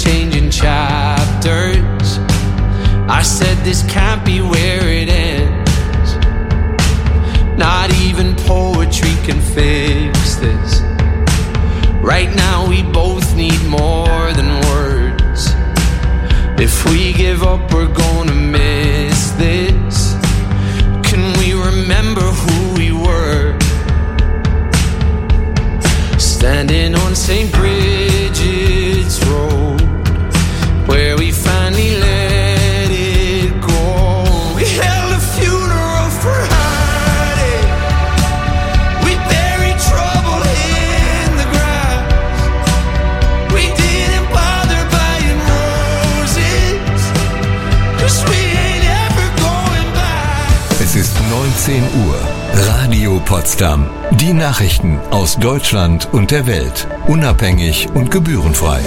changing chapters. I said this can't be where it ends. Not even poetry can fix this. Right now we both need more than words. If we give up, we're gonna miss this. Can we remember who we were? Standing on St. Bridget's Road, where we finally let it go. We held a funeral for heartache. We buried trouble in the grass. We didn't bother buying roses, 'cause we ain't ever going back. Es ist 19 Uhr. Radio Potsdam. Die Nachrichten aus Deutschland und der Welt. Unabhängig und gebührenfrei.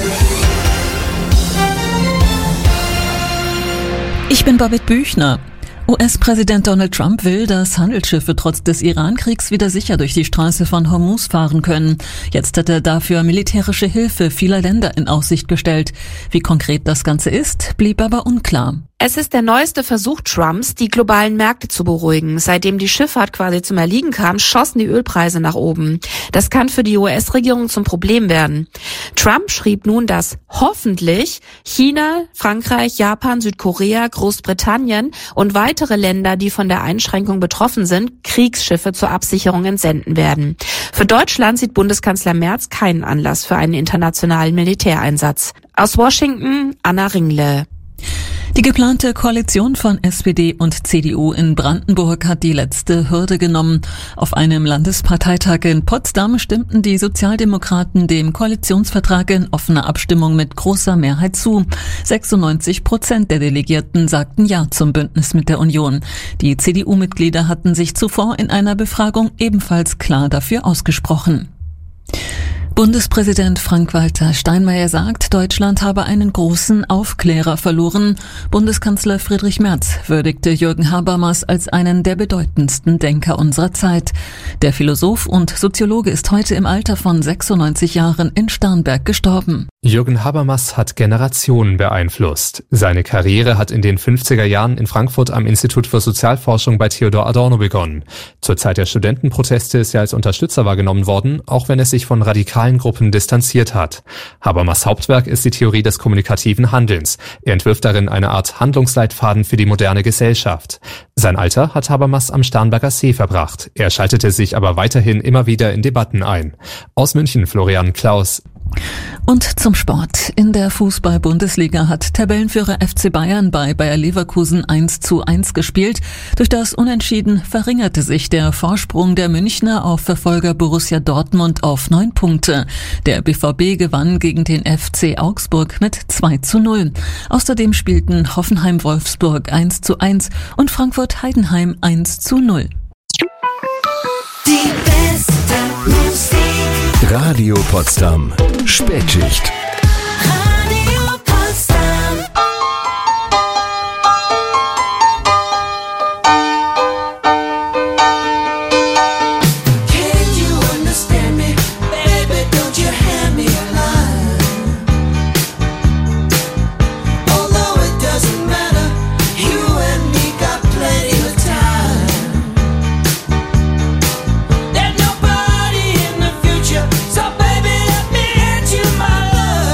Ich bin Babette Büchner. US-Präsident Donald Trump will, dass Handelsschiffe trotz des Iran-Kriegs wieder sicher durch die Straße von Hormuz fahren können. Jetzt hat er dafür militärische Hilfe vieler Länder in Aussicht gestellt. Wie konkret das Ganze ist, blieb aber unklar. Es ist der neueste Versuch Trumps, die globalen Märkte zu beruhigen. Seitdem die Schifffahrt quasi zum Erliegen kam, schossen die Ölpreise nach oben. Das kann für die US-Regierung zum Problem werden. Trump schrieb nun, dass hoffentlich China, Frankreich, Japan, Südkorea, Großbritannien und weitere Länder, die von der Einschränkung betroffen sind, Kriegsschiffe zur Absicherung entsenden werden. Für Deutschland sieht Bundeskanzler Merz keinen Anlass für einen internationalen Militäreinsatz. Aus Washington, Anna Ringle. Die geplante Koalition von SPD und CDU in Brandenburg hat die letzte Hürde genommen. Auf einem Landesparteitag in Potsdam stimmten die Sozialdemokraten dem Koalitionsvertrag in offener Abstimmung mit großer Mehrheit zu. 96% der Delegierten sagten Ja zum Bündnis mit der Union. Die CDU-Mitglieder hatten sich zuvor in einer Befragung ebenfalls klar dafür ausgesprochen. Bundespräsident Frank-Walter Steinmeier sagt, Deutschland habe einen großen Aufklärer verloren. Bundeskanzler Friedrich Merz würdigte Jürgen Habermas als einen der bedeutendsten Denker unserer Zeit. Der Philosoph und Soziologe ist heute im Alter von 96 Jahren in Starnberg gestorben. Jürgen Habermas hat Generationen beeinflusst. Seine Karriere hat in den 50er Jahren in Frankfurt am Institut für Sozialforschung bei Theodor Adorno begonnen. Zur Zeit der Studentenproteste ist er als Unterstützer wahrgenommen worden, auch wenn es sich von radikalen Gruppen distanziert hat. Habermas' Hauptwerk ist die Theorie des kommunikativen Handelns. Er entwirft darin eine Art Handlungsleitfaden für die moderne Gesellschaft. Sein Alter hat Habermas am Starnberger See verbracht. Er schaltete sich aber weiterhin immer wieder in Debatten ein. Aus München Florian Klaus. Und zum Sport. In der Fußball-Bundesliga hat Tabellenführer FC Bayern bei Bayer Leverkusen 1:1 gespielt. Durch das Unentschieden verringerte sich der Vorsprung der Münchner auf Verfolger Borussia Dortmund auf 9 Punkte. Der BVB gewann gegen den FC Augsburg mit 2:0. Außerdem spielten Hoffenheim-Wolfsburg 1:1 und Frankfurt-Heidenheim 1:0. Die beste Musik. Radio Potsdam. Spätschicht. Radio Potsdam. Can you understand me? Baby, don't you hand me a line. Although it doesn't matter, you and me got plenty of time. There's nobody in the future, so baby, let me hand you my love.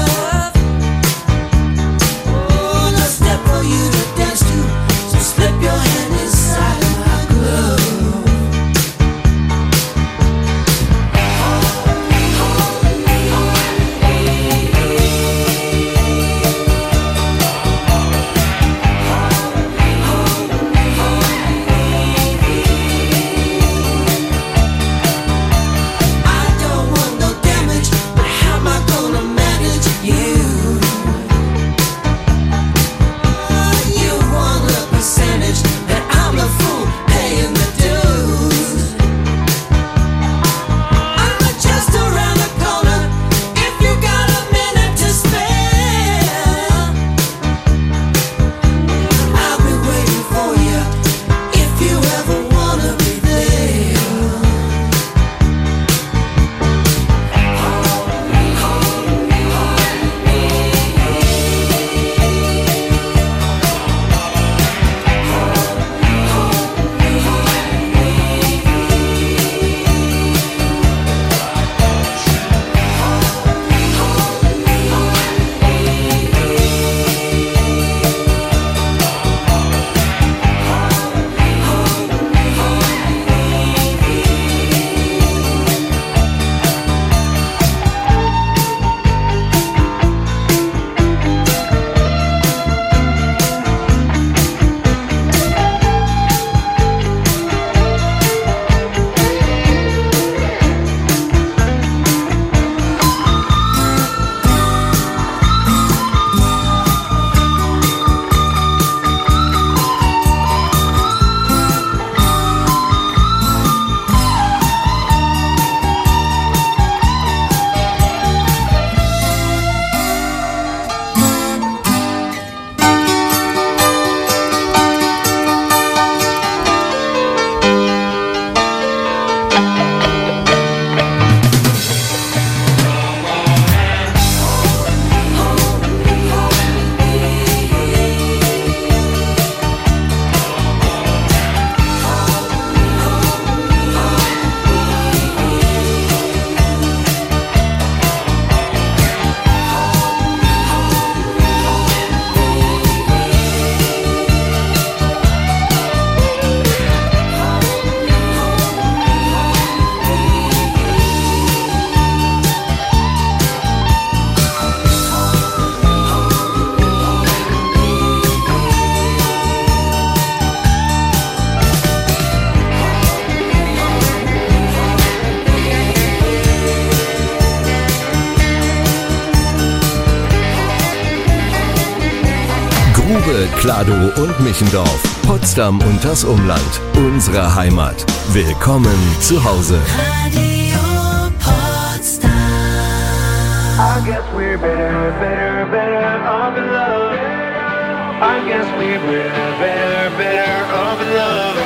Grube, Kladow und Michendorf, Potsdam und das Umland, unsere Heimat. Willkommen zu Hause. Radio Potsdam. I guess we're better off in love. I guess we're better off in love.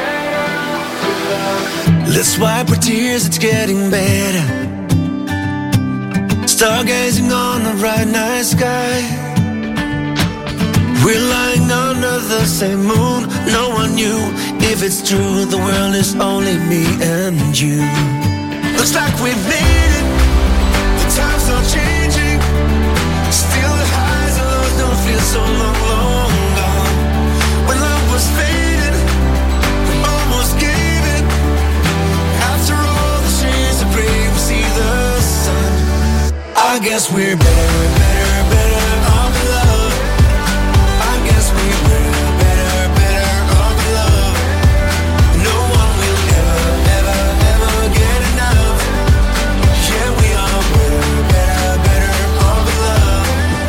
Let's wipe our tears, it's getting better. Stargazing on the bright night sky. We're lying under the same moon. No one knew if it's true. The world is only me and you. Looks like we've made it. The times are changing. Still the highs and lows don't feel so long gone. When love was fading, we almost gave it. After all the shades of gray, we see the sun. I guess we're better off in love. I guess we're better off in love. No one will ever get enough. Yeah, we are better off in love.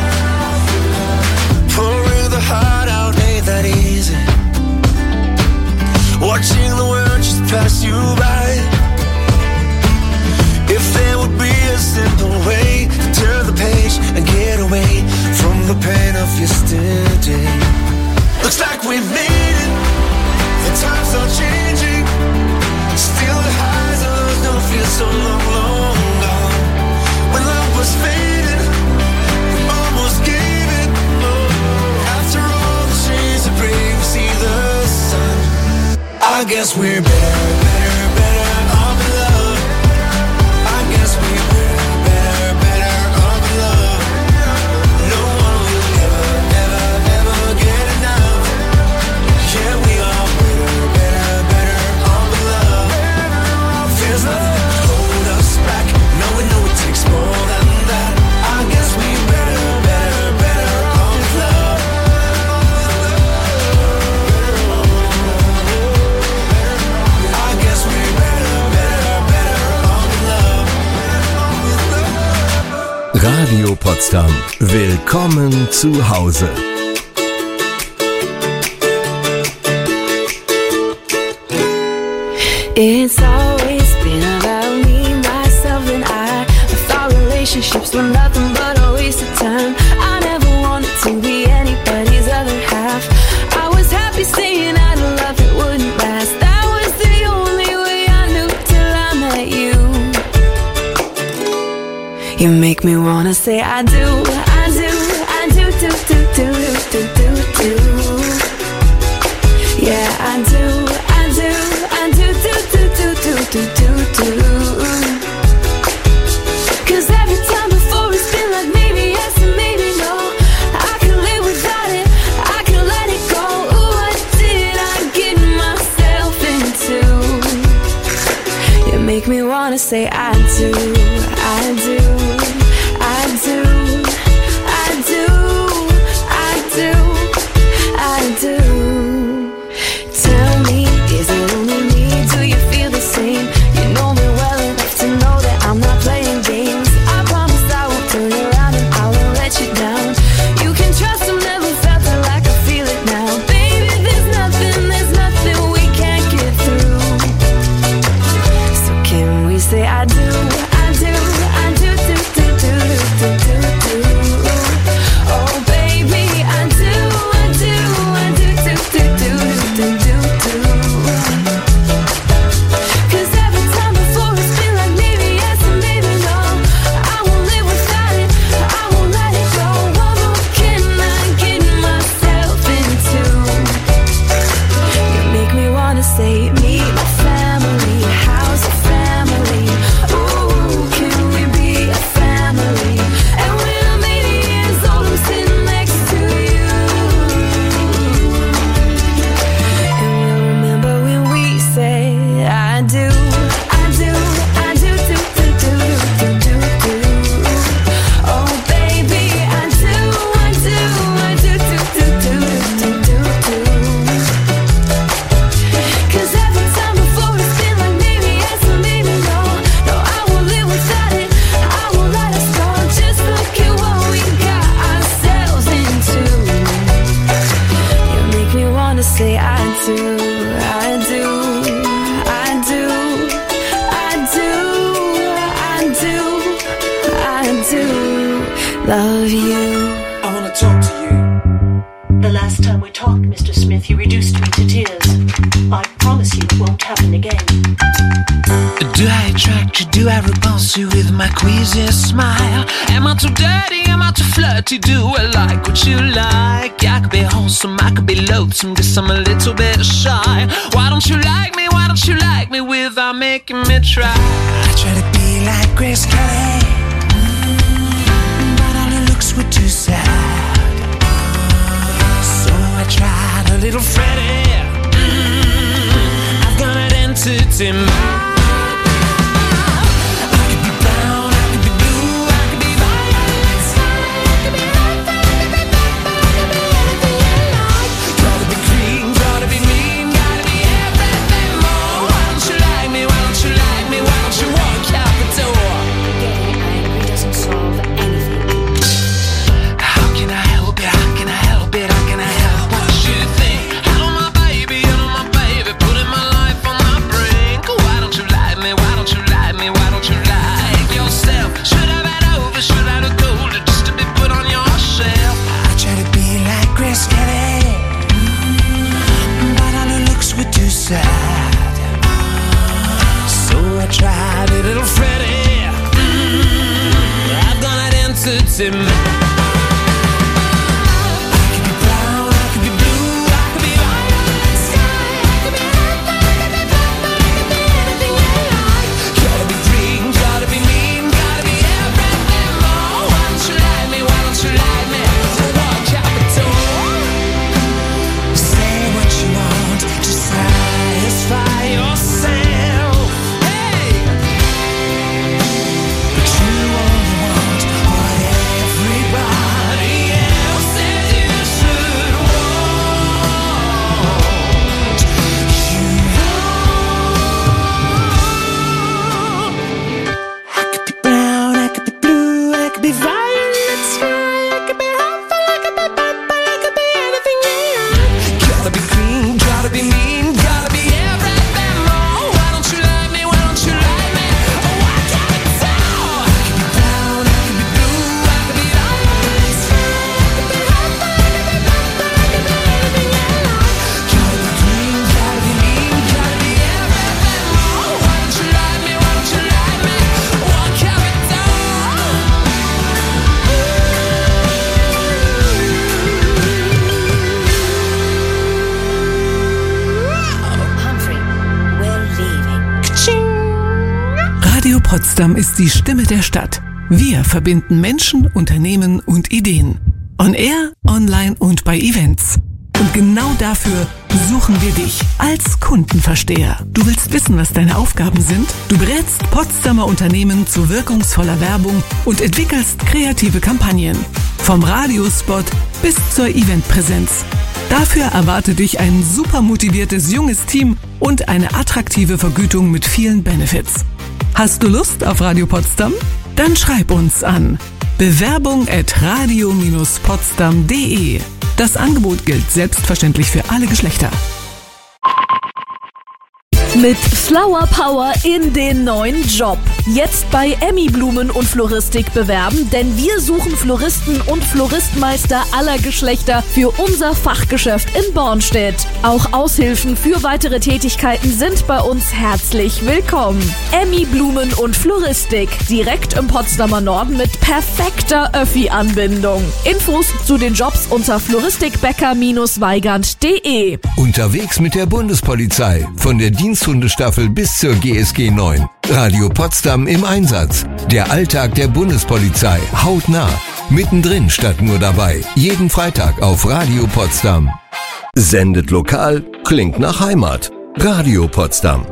Pouring the heart out ain't that easy. Watching the world just pass you by. If there would be a simple way to turn the page and get away from the pain of yesterday. Looks like we've made it. The times are changing. Still the highs and lows don't feel so long gone. When love was fading, we almost gave it. After all the shades of gray, we see the sun. I guess we're better off in love. I guess we're better off in love. No one will ever get enough. Yeah, we are better off in love. There's nothing to hold us back. No, we know it takes more than that. I guess we're better off in love. I guess we're better off in love. Radio Potsdam. Willkommen zu Hause. It's always been about me, myself and I thought relationships were nothing but a waste of time. I never wanted to be anybody's other half. I was happy staying out of love that wouldn't last. That was the only way I knew till I met you. You make me wanna say I do. Yeah, I do. Cause every time before it's been like maybe yes and maybe no. I can live without it, I can let it go. Ooh, what did I get myself into? You make me wanna say I do. Tell me, is it only me? Do you feel the same? You know me well enough to know that I'm not playing games. I promise I won't turn around and I won't let you down. You can trust I've never felt it like I feel it now. Baby, there's nothing we can't get through. So can we say I do? of you. I wanna talk to you. The last time we talked, Mr. Smith, you reduced me to tears. I promise you it won't happen again. Do I attract you? Do I repulse you with my queasy smile? Am I too dirty? Am I too flirty? Do I like what you like? I could be wholesome, I could be loathsome, guess I'm a little bit shy. Why don't you like me? Why don't you like me without making me try? I try to be like Grace Kelly, but all her looks were too sad. So I tried a little Freddie. I've got an entity mind. Tried a little Freddie. I've got an entity mind. Potsdam ist die Stimme der Stadt. Wir verbinden Menschen, Unternehmen und Ideen. On Air, online und bei Events. Und genau dafür suchen wir dich als Kundenversteher. Du willst wissen, was deine Aufgaben sind? Du berätst Potsdamer Unternehmen zu wirkungsvoller Werbung und entwickelst kreative Kampagnen. Vom Radiospot bis zur Eventpräsenz. Dafür erwartet dich ein super motiviertes junges Team und eine attraktive Vergütung mit vielen Benefits. Hast du Lust auf Radio Potsdam? Dann schreib uns an bewerbung@radio-potsdam.de. Das Angebot gilt selbstverständlich für alle Geschlechter. Mit Flower Power in den neuen Job. Jetzt bei Emmy Blumen und Floristik bewerben, denn wir suchen Floristen und Floristmeister aller Geschlechter für unser Fachgeschäft in Bornstedt. Auch Aushilfen für weitere Tätigkeiten sind bei uns herzlich willkommen. Emmy Blumen und Floristik, direkt im Potsdamer Norden mit perfekter Öffi-Anbindung. Infos zu den Jobs unter floristikbecker-weigand.de. Unterwegs mit der Bundespolizei, von der Diensthundestaffel bis zur GSG 9. Radio Potsdam im Einsatz. Der Alltag der Bundespolizei. Hautnah. Mittendrin statt nur dabei. Jeden Freitag auf Radio Potsdam. Sendet lokal, klingt nach Heimat. Radio Potsdam.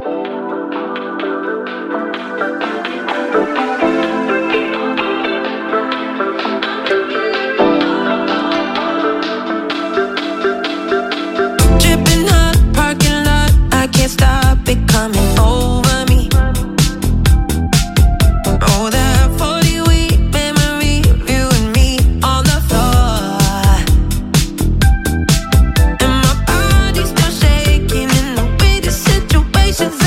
Situations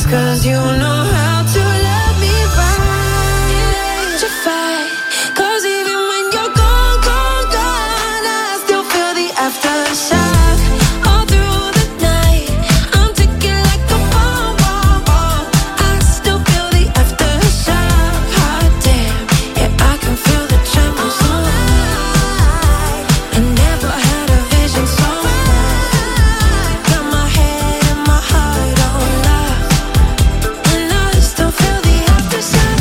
'cause you know how to love me right. To fight, 'cause even when you're gone, gone, gone, I still feel the aftershock. All through the night, I'm ticking like a bomb, bomb, bomb. I still feel the aftershock. Hot damn, yeah, I can feel the tremors on. I never had a vision so bright. Got my head and my heart on lock, and I still feel the aftershock.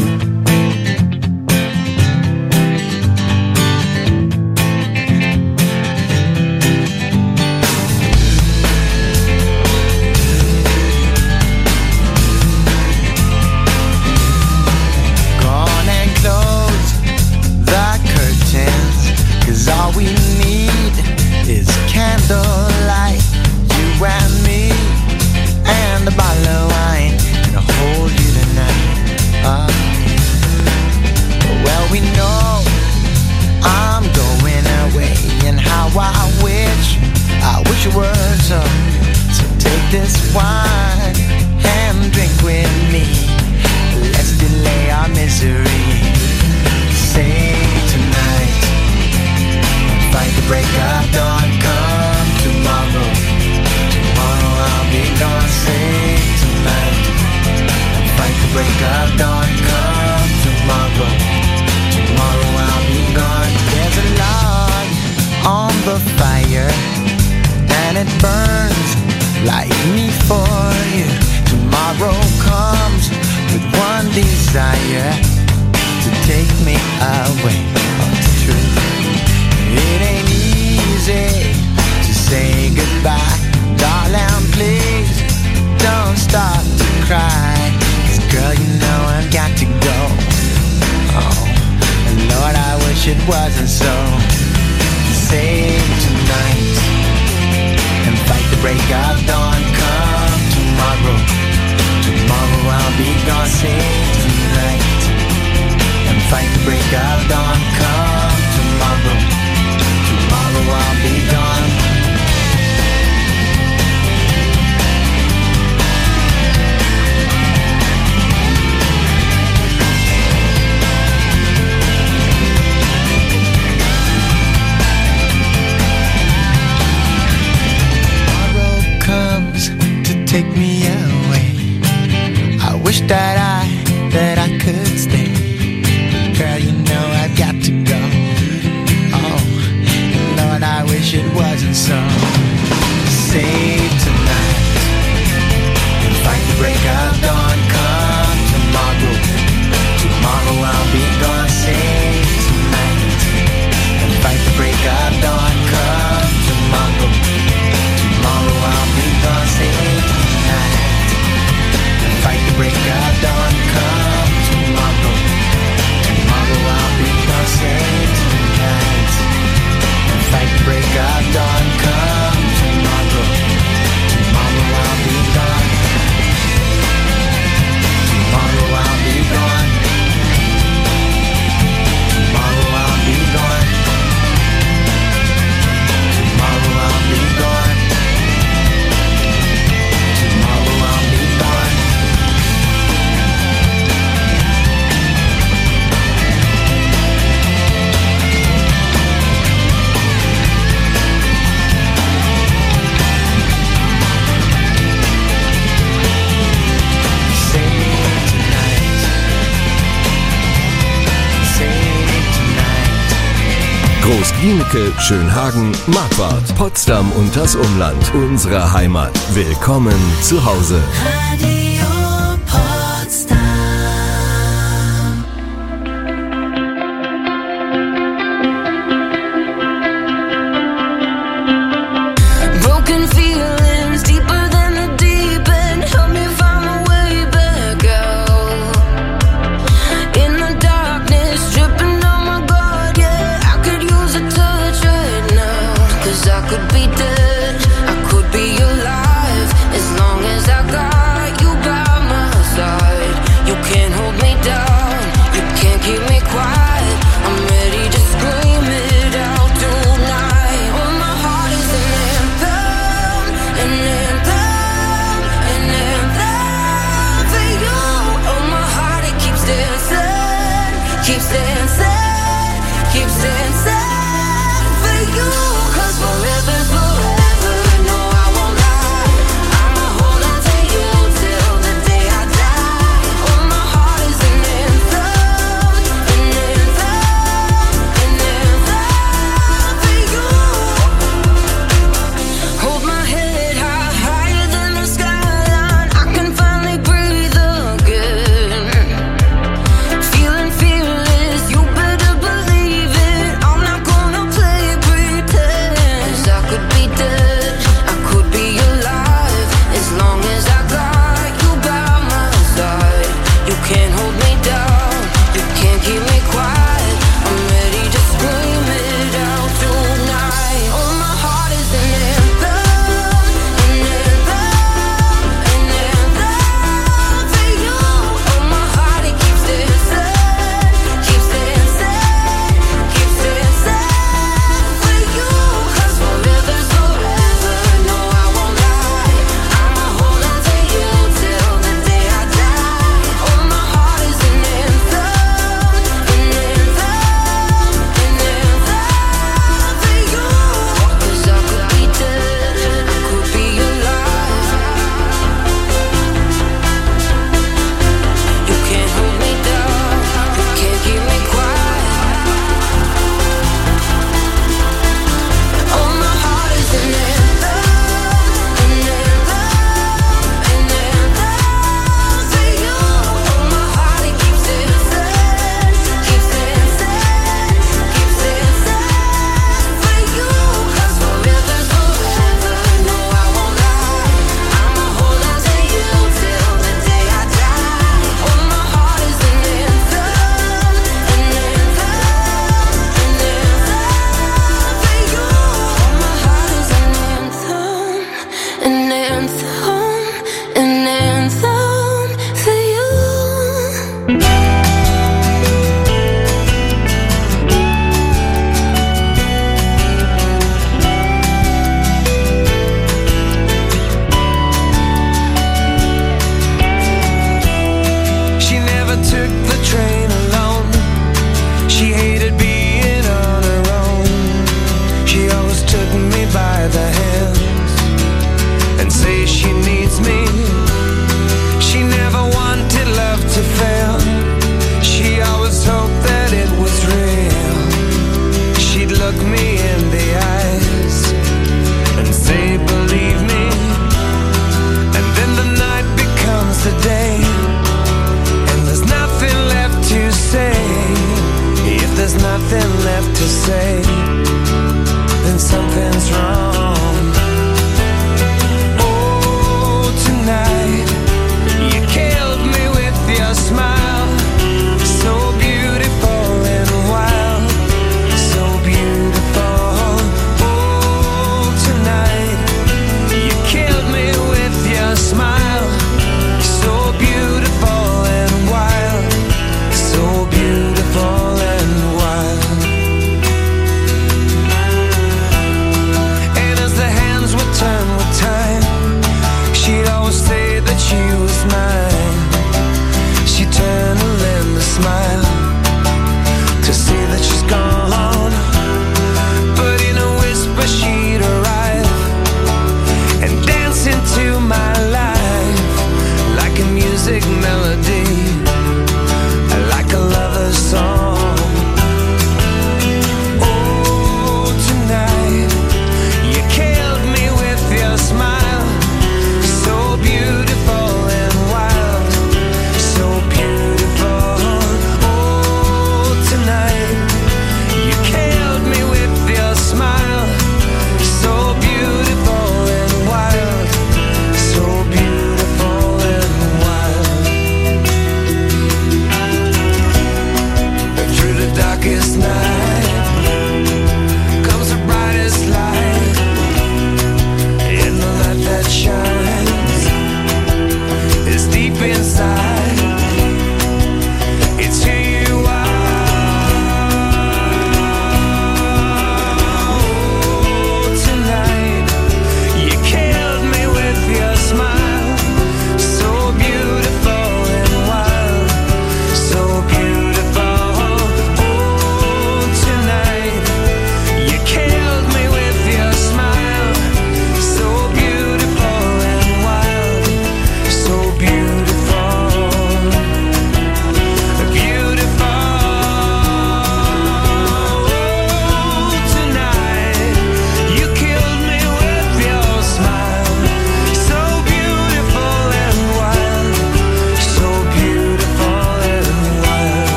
Gone and close the curtains, 'cause all we need is candlelight. You and me, and a bottle of wine, to hold you tonight. Well, we know I'm going away, and how I wish it were so. So take this wine and drink with me. Let's delay our misery. Say tonight, fight the break of dawn. Come tomorrow, tomorrow I'll be gone. Say tonight, fight the break of dawn. Come tomorrow, tomorrow I'll be gone. There's a log on the fire, and it burns like me for you. Tomorrow comes with one desire, to take me away from the truth. It ain't easy to say goodbye, darling, please don't start to cry. 'Cause girl, you know I've got to go. Oh, and Lord, I wish it wasn't so. Save tonight and fight the break of dawn. Come tomorrow, tomorrow I'll be gone. Save tonight and fight the break of dawn. Come tomorrow, tomorrow I'll be gone. Tomorrow comes to take me away. I wish that I could stay. Girl, you know I've got to go. Oh, Lord, I wish it wasn't so. Save tonight and fight the break of dawn. Come tomorrow, tomorrow I'll be gone. Save tonight and fight the break of dawn. Come tomorrow, tomorrow I'll be gone. Save tonight and fight the break of dawn. Come tomorrow, tomorrow I'll be gone. Save tonight and fight the break of dawn. Come tomorrow, tomorrow I'll be gone. Tomorrow I'll be gone. Tomorrow I'll be gone. Tomorrow I'll be gone. Tomorrow I'll be gone. Groß-Glienicke, Schönhagen, Marquardt, Potsdam und das Umland. Unsere Heimat. Willkommen zu Hause. Radio Potsdam. Broken feelings deeper than the deep end. Help me find my way back out. In the darkness, dripping on my guard, yeah. I could use a touch right now. 'Cause I could be dead, I could be alive. As long as I got you by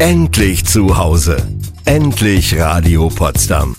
Endlich zu Hause. Endlich Radio Potsdam.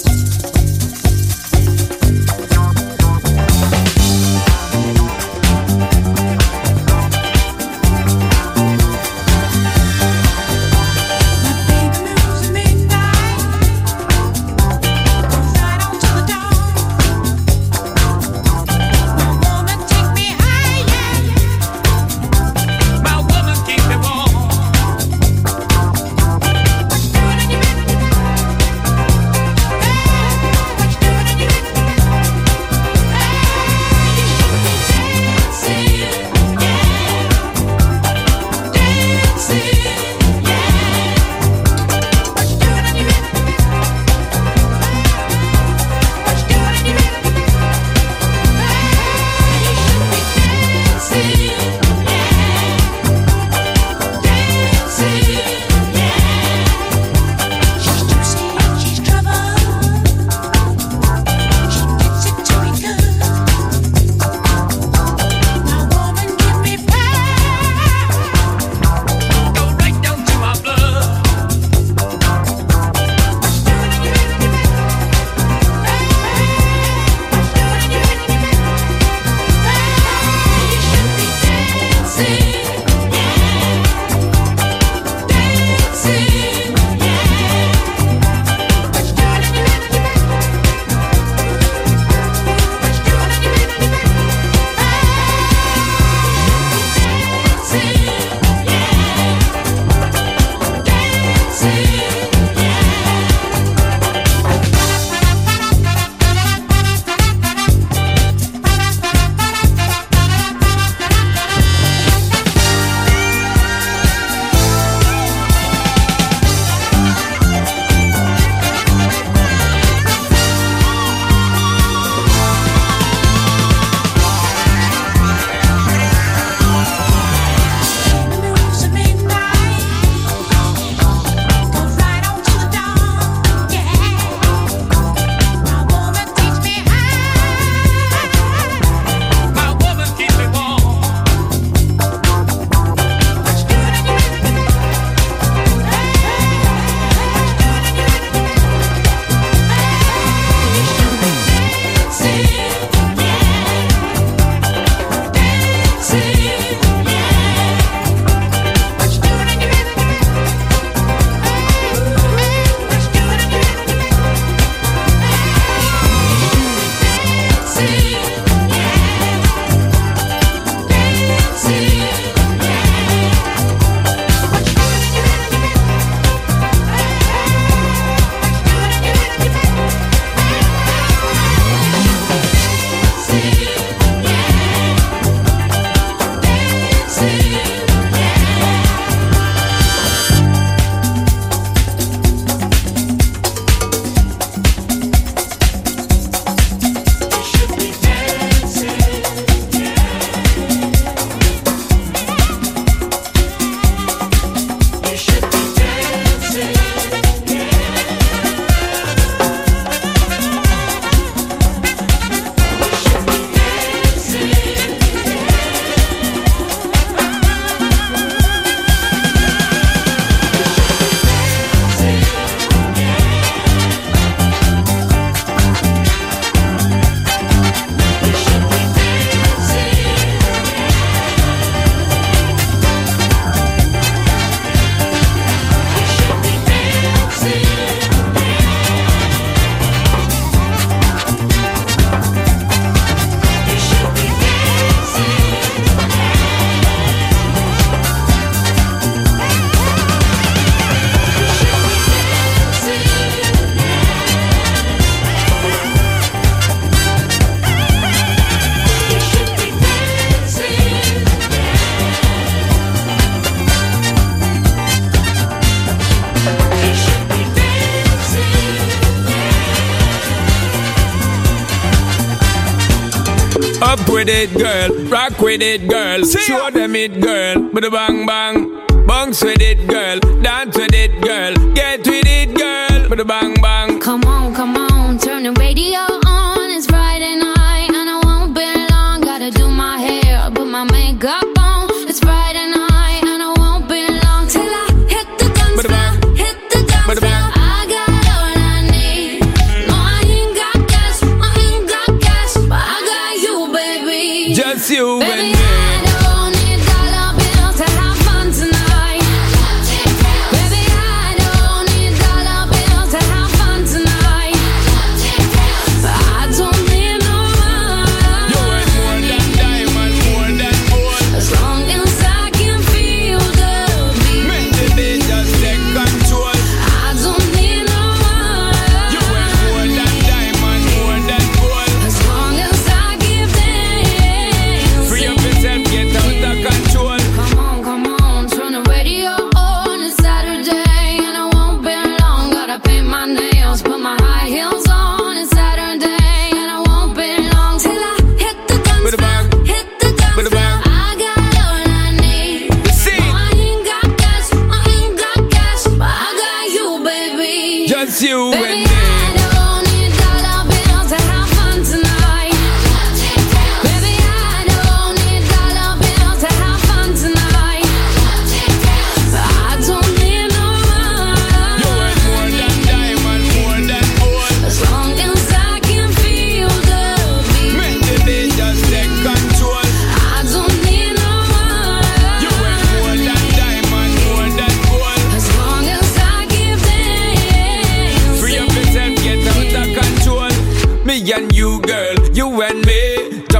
Up with it, girl. Rock with it, girl. Show them it, girl. With a bang bang. Bounce with it, girl. Dance with it, girl. Get with it, girl. With a bang bang. Come on, turn the radio on. It's Friday night and I won't be long. Gotta do my hair, put my makeup on. It's Friday night and I won't be long till I hit the dance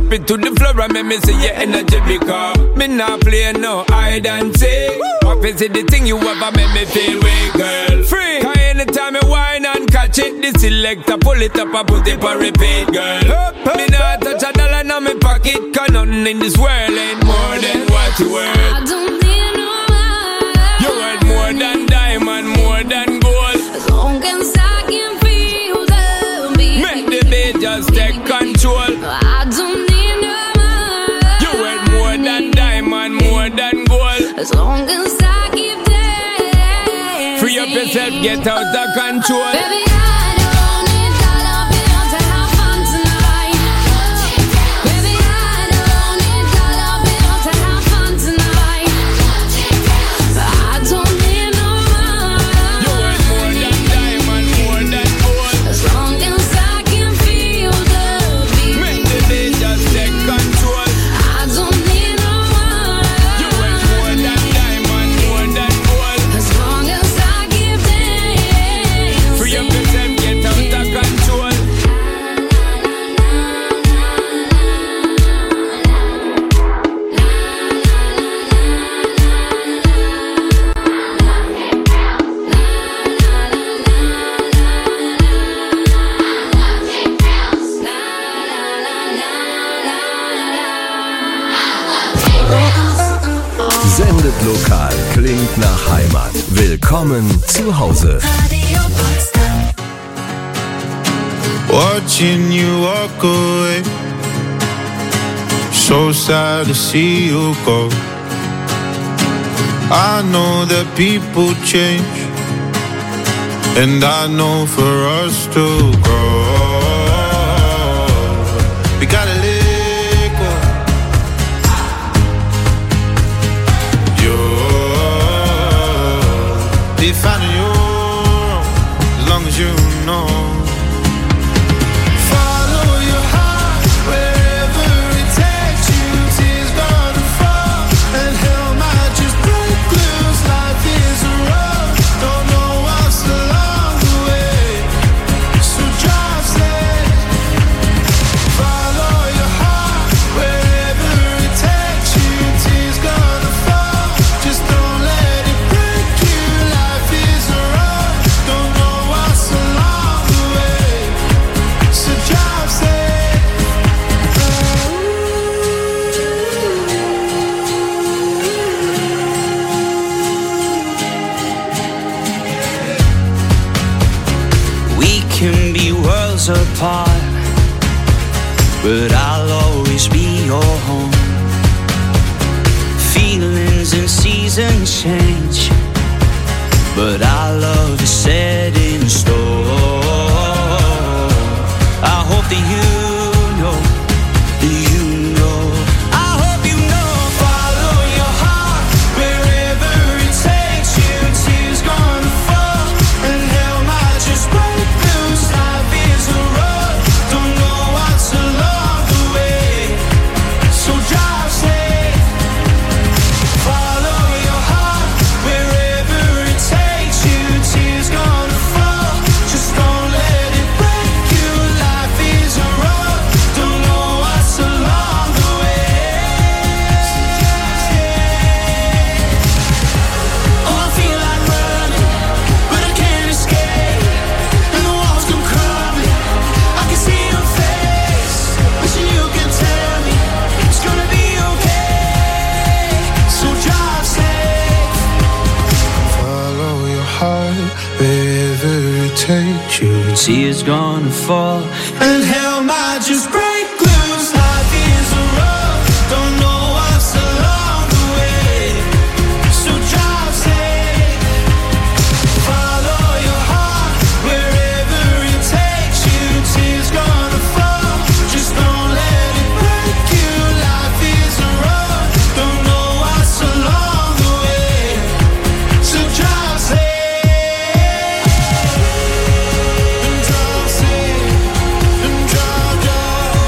drop it to the floor and make me see your energy because me not play no hide and seek. What is it the thing you ever make me feel weak, girl? Free. Cause anytime I whine and catch it, the selector pull it up and put it for repeat, girl. Me not touch a dollar in my pocket, cause nothing in this world ain't more than what you worth. I don't need no money. You worth more than diamond, more than gold. As long as I can feel the beat, make the beat just take control. I don't need no money. You worth more than diamond, more than gold. As long as I keep dancing. Free up yourself, get out of control. Baby, I don't need dollar bills to have fun tonight. Baby, I don't need dollar bills to have fun tonight. I don't need no money. You worth more than diamond, more than gold. As long as I can feel the beat, make the beat just take control. I don't need no money. You worth more than diamond, more than gold. As long as I keep dancing. Free up yourself, get out of control. Sendet lokal, klingt nach Heimat. Willkommen zu Hause. Watching you walk away, so sad to see you go. I know that people change, and I know for us to grow, we gotta let go. Be finding your own, as long as you know. Follow your heart wherever it takes you. Tears gonna fall, and hell might just break loose. Life is a road, don't know what's along the way, so drive safe. Follow your heart wherever it takes you. Tears gonna fall, just don't let it break you. Life is a road, don't know what's along the way, so drive safe. We can be worlds apart, but I'll always be your home. Feelings and seasons change, but our love is set in stone. I hope that you know, I hope you know. Follow your heart wherever it takes you. Tears gonna fall, and hell might just break loose. Life is a road, don't know what's along the way, so drive safe. Follow your heart wherever it takes you. Tears gonna fall, just don't let it break you. Life is a road, don't know what's along the way. Oh, I feel like running, but I can't escape, and the walls come crumbling. I can see your face, wishing you can tell me it's gonna be okay, so drive safe. Follow your heart wherever it takes you. Tears gonna fall, And hell might just break loose. Life is a road, don't know what's along the way, so drive safe. Follow your heart wherever it takes you. Tears gonna fall, just don't let it break you. Life is a road, don't know what's along the way, so drive safe. And drive safe, and drive, drive.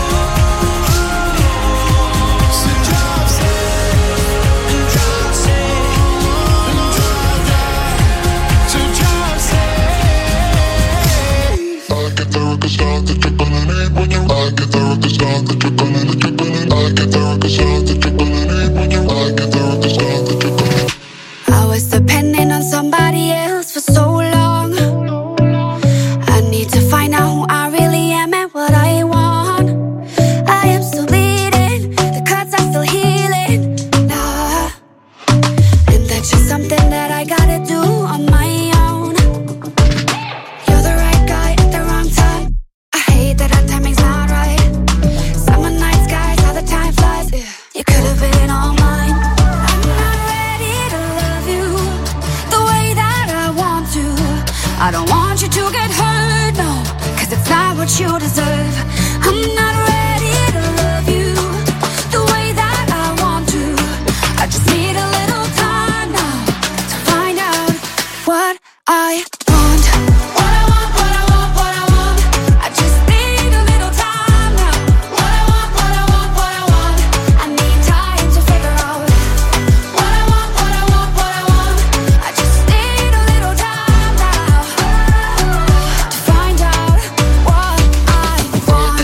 what you deserve. I'm not ready to love you the way that I want to. I just need a little time now to find out what I want. What I want, what I want, what I want. I just need a little time now. What I want, what I want, what I want. I need time to figure out what I want, what I want, what I want. I just need a little time now to find out what I want.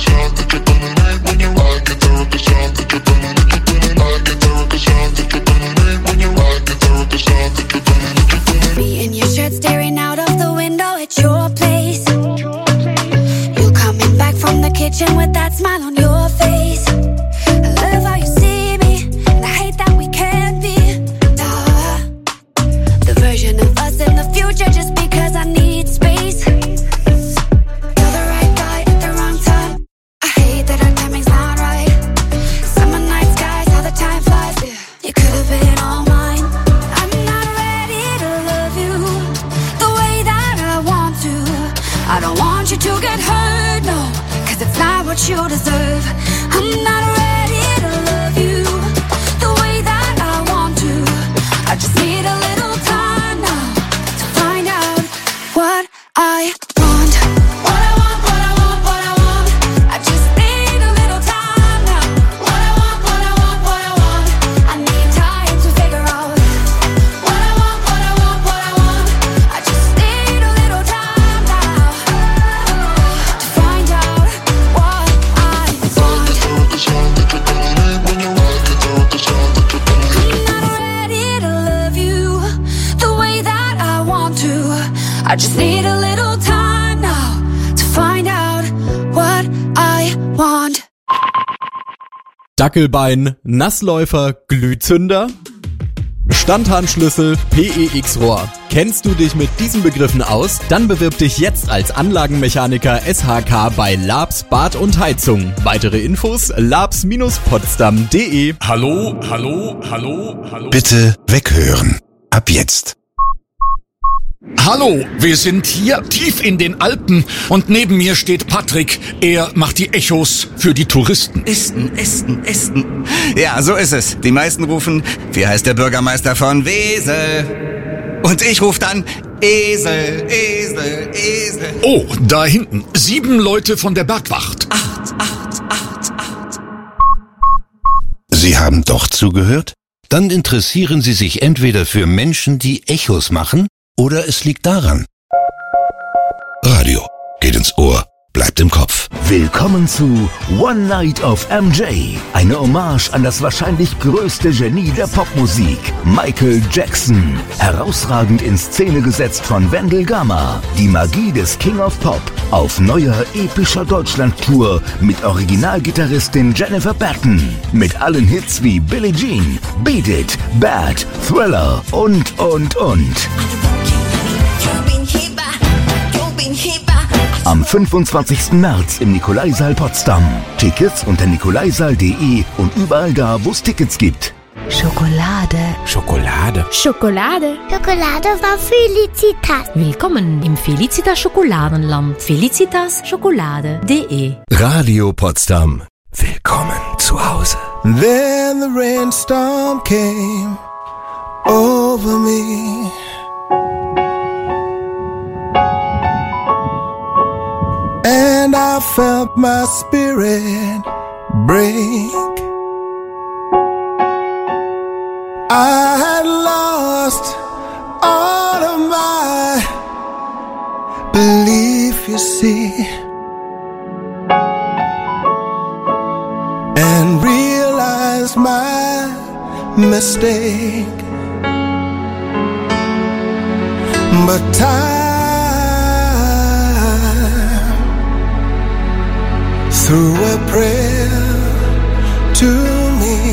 Me in your shirt staring out of the window at your place. You coming back from the kitchen with that smile on your face. I love how you see me, and I hate that we can't be the version of us in the future just because I need space. You're the right guy at the wrong time. I hate that our timing's not right. Summer night skies, how the time flies. You could have been all mine. I'm not ready to love you the way that I want to. I don't want you to get hurt, no, 'cause it's not what you deserve. I'm not ready to love you the way that I want to. I just need a little time now to find out what I want. What I want, what I want, what I want. I just need a little time now. What I want, what I want, what I want. I need time to figure out what I want, what I want, what I want. I just need a little time now to find out what I want. I'm not ready to love you the way that I want to. I just need a little time now to find out what I want. Dackelbein, Nassläufer, Glühzünder? Standhandschlüssel, PEX-Rohr. Kennst du dich mit diesen Begriffen aus? Dann bewirb dich jetzt als Anlagenmechaniker SHK bei Labs Bad und Heizung. Weitere Infos labs-potsdam.de. Hallo, hallo, hallo, hallo. Bitte weghören. Ab jetzt. Hallo, wir sind hier tief in den Alpen und neben mir steht Patrick. Er macht die Echos für die Touristen. Esten. Ja, so ist es. Die meisten rufen, wie heißt der Bürgermeister von Wesel? Und ich rufe dann Esel. Oh, da hinten. 7 Leute von der Bergwacht. 8. Sie haben doch zugehört? Dann interessieren Sie sich entweder für Menschen, die Echos machen, oder es liegt daran. Radio geht ins Ohr, bleibt im Kopf. Willkommen zu One Night of MJ. Eine Hommage an das wahrscheinlich größte Genie der Popmusik, Michael Jackson. Herausragend in Szene gesetzt von Wendell Gamma. Die Magie des King of Pop. Auf neuer epischer Deutschland-Tour mit Originalgitarristin Jennifer Batten. Mit allen Hits wie Billie Jean, Beat It, Bad, Thriller und. Am 25. März im Nikolaisaal Potsdam. Tickets unter nikolaisaal.de und überall da, wo es Tickets gibt. Schokolade. Schokolade war Felicitas. Willkommen im Felicitas Schokoladenland. felicitaschokolade.de. Radio Potsdam. Willkommen zu Hause. Then the rainstorm came over me. And I felt my spirit break. I had lost all of my belief, you see, and realized my mistake. But time threw a prayer to me,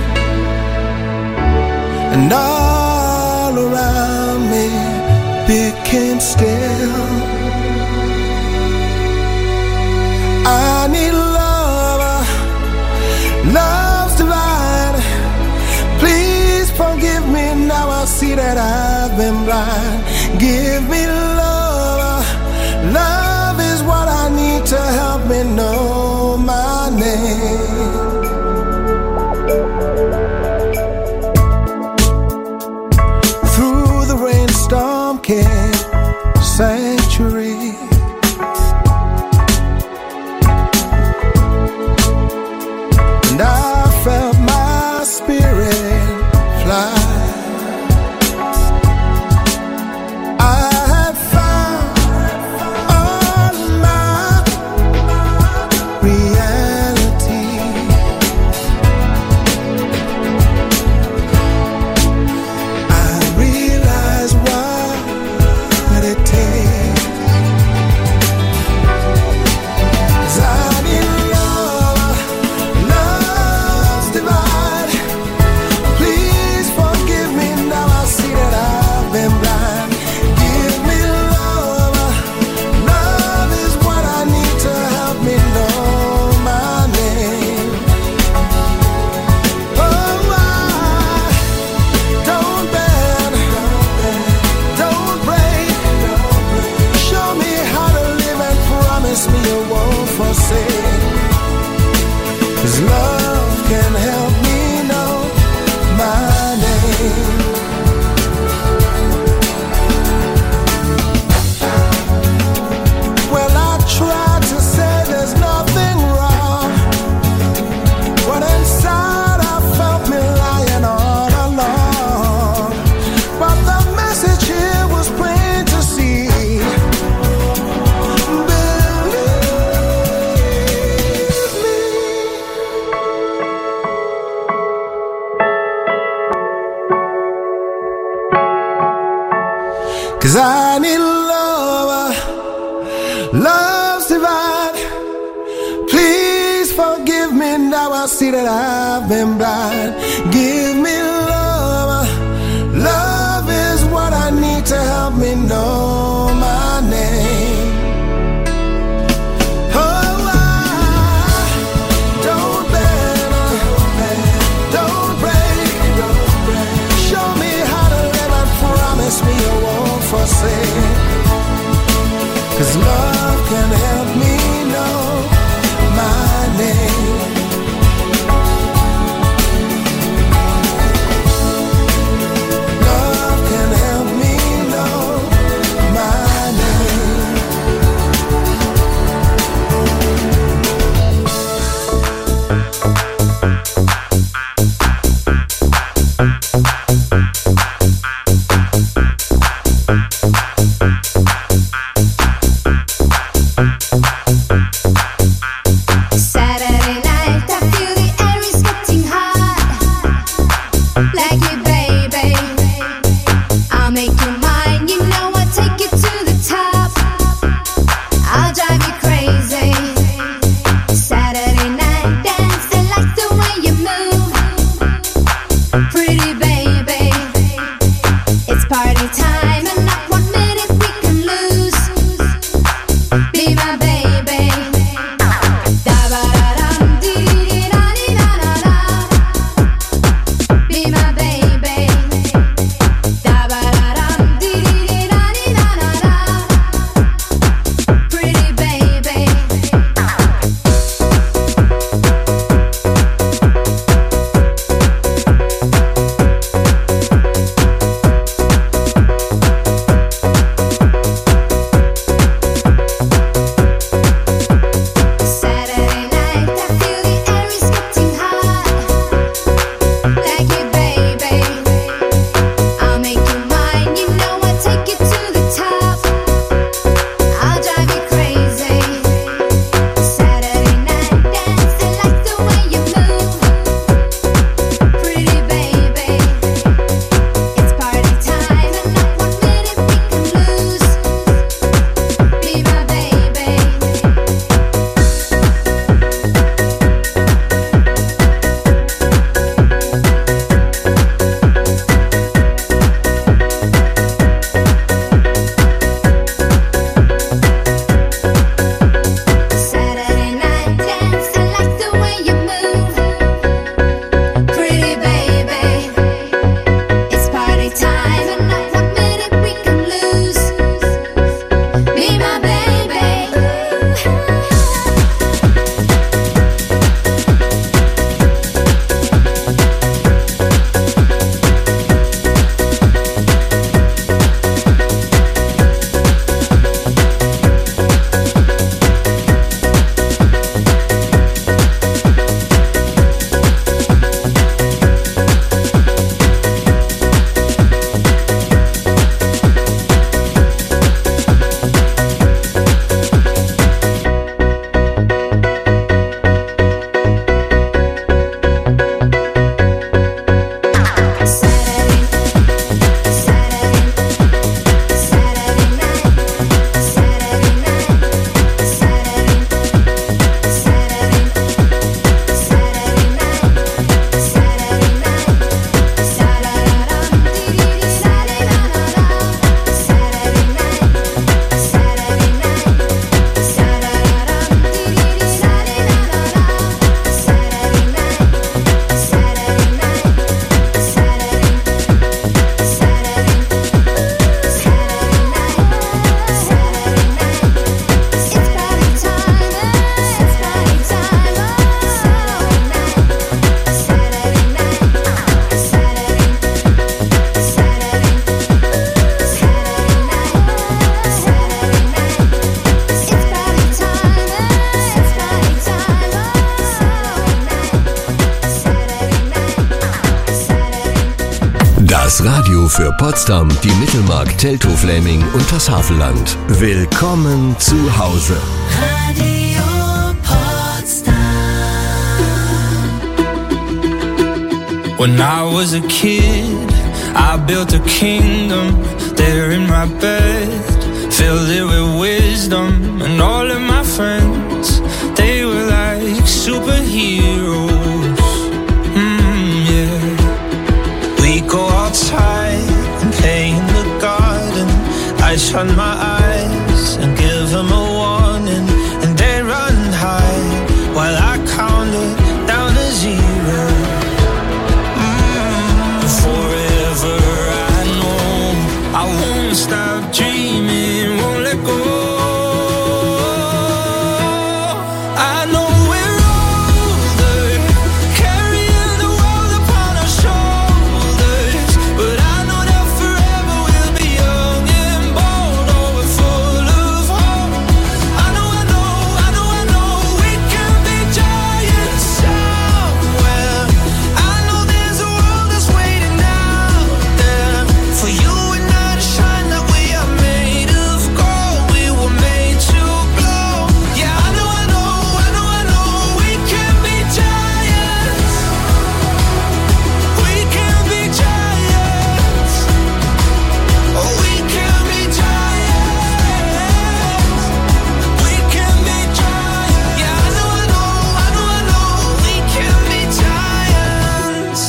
and all around me became still. I need love, love's divine. Please forgive me, now I see that I've been blind. Give me love, love is what I need. walking sanctuary. And I felt my spirit fly. I had found all my reality. I realized what it takes. 'Cause I need love, love's divine. Please forgive me now, I see that I've been blind. Give me love, love is what I need to help me know my name. Oh, don't bend, don't break. Show me how to live and promise me you won't forsake. 'Cause love can help me know my name. Well, I tried to say there's nothing wrong, but inside I felt me lying all along. But the message here was plain to see. Believe me. 'Cause I need love, love's divine. Please forgive me now, I see that I've been blind. Give me love, love is what I need to help me know my name. Oh, don't bend, don't break. Show me how to live and promise me you won't forsake. 'Cause love can help me know my name. Love can help me know my name. Saturday night, I feel the air is getting hot. Like you, baby, I'll make you mine. You know I'll take you to the top. I'll drive you crazy. Saturday night dance, I like the way you move. Pretty baby, it's party time and not 1 minute we can lose. Be my baby. Be my baby. Pretty baby. Das Radio für Potsdam, die Mittelmark, Teltow-Fläming und das Havelland. Willkommen zu Hause. Radio Potsdam. When I was a kid, I built a kingdom there in my bed, filled it with wisdom, and all of my friends, they were like superheroes. Yeah. We go outside and play in the garden. I shut my eyes and give them a warning, and they run high while I counted down to zero. Forever I know I won't stop dreaming, won't let go. I know we're older, carrying the world upon our shoulders, but I know that forever we'll be young and bold, oh, we're full of hope. I know we can be giants somewhere. I know there's a world that's waiting out there for you and I to shine, that we are made of gold, we were made to glow. Yeah, I know we can be giants. We can be giants. Oh, we can be giants. We can be giants. Yeah, I know we can be giants.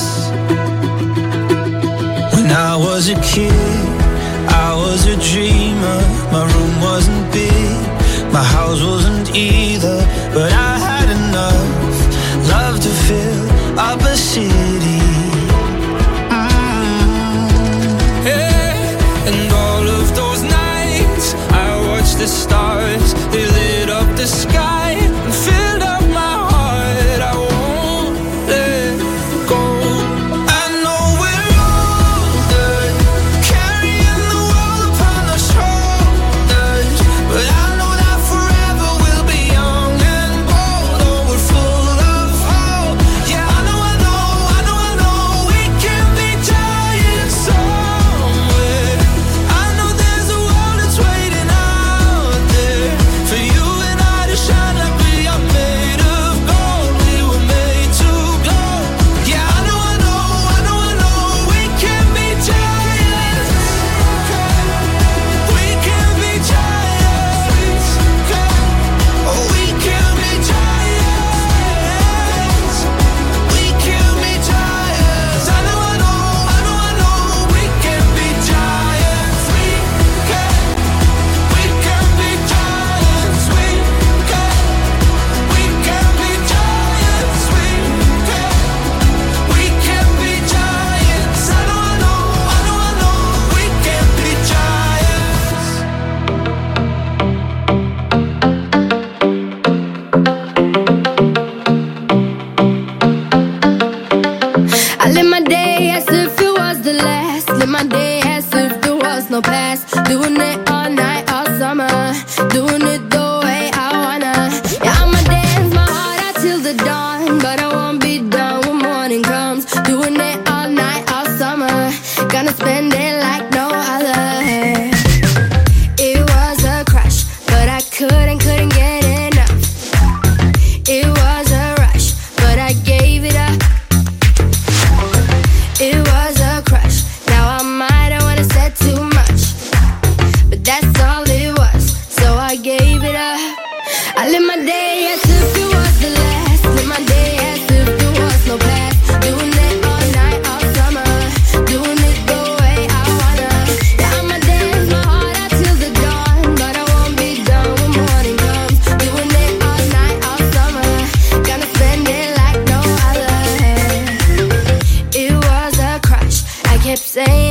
When I was a kid, I was a dreamer. My room wasn't big, my house wasn't either, but I had enough love to fill up a city. Hey, and all of those nights I watched the stars, they lit up the sky and filled up my heart. I won't let go. I know we're older, carrying the world upon our shoulders, but I know that forever we'll be young and bold, oh, we're full of hope. Yeah, I know we can be giants somewhere. I know there's a world that's waiting out there for you and I to shine, like we are made of gold, we were made to glow. Yeah, I know we can be giants. We can be giants. Oh, we can be giants. We can be giants. I know we can be giants. We can be giants. We can be giants. We can be giants. I know we can be giants. I live my day as if it was the last. Live my day as if there was no past. Doing it all night, all summer. Doing it the way I wanna. Yeah, I'ma dance my heart out till the dawn, but I won't be done when morning comes. Doing it all night, all summer. Gonna spend it like no other. It was a crush, but I couldn't get enough. It was a rush, but I gave it up. It was a crush. Now I might have wanna said too much, but that's all it was. So I gave it up. I live my day as if it was the last. Live my day as if there was no past. Doing it all night, all summer. Doing it the way I wanna. Yeah, I'ma dance my heart out till the dawn, but I won't be done when morning comes. Doing it all night, all summer. Gonna spend it like no other. It was a crush. I kept saying